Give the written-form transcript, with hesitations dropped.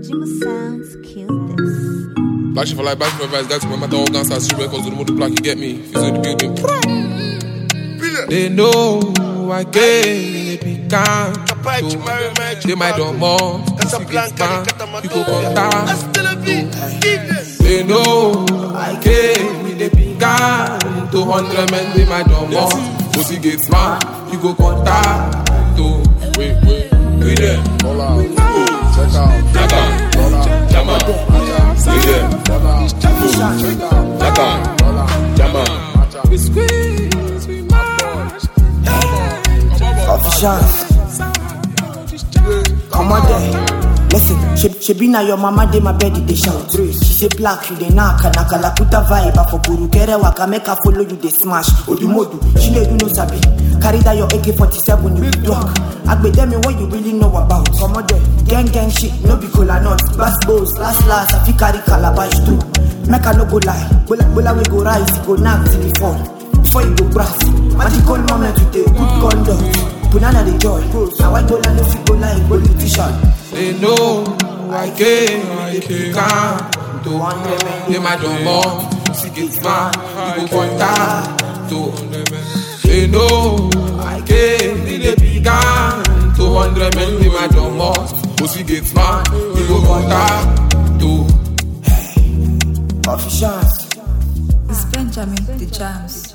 Jima Sounds killed this. Back for life, back for advice, guys, no matter all guns are street records, the mode black, you get me. If it's in the building. They know I came in a big can. They might don't more. You go contact. They know I came in a big can. 200 men, they might don't more. Pussy gets man, you go contact. Wait, we there. Hold on. Check out. Jama. We there. Check out. Jama. We squeeze, we march. Officials. Come on there. Listen, she be na your mama de my bed they shout. She say black you dey knock la puta vibe for Burukere waka make her follow you they smash. Odumodu, she dey do no sabi. Carry that your AK-47 you be block. Agbe tell me what you really know about. Come on there, gang shit no be cola nuts. Bass balls, last I fit carry calabash too. Make I no go lie, bola we go rise, go knock till it fall. Before you go brass, magical moment with the good conduct. Punana the joy, now I go and no fit go lie, politician. They know I came, can't. They might don't more. See it's man, you go contact. They know I came, they began. 200 men, they might don't more. Pussy gets man, you go contact. Officials. It's Benjamin the Jams.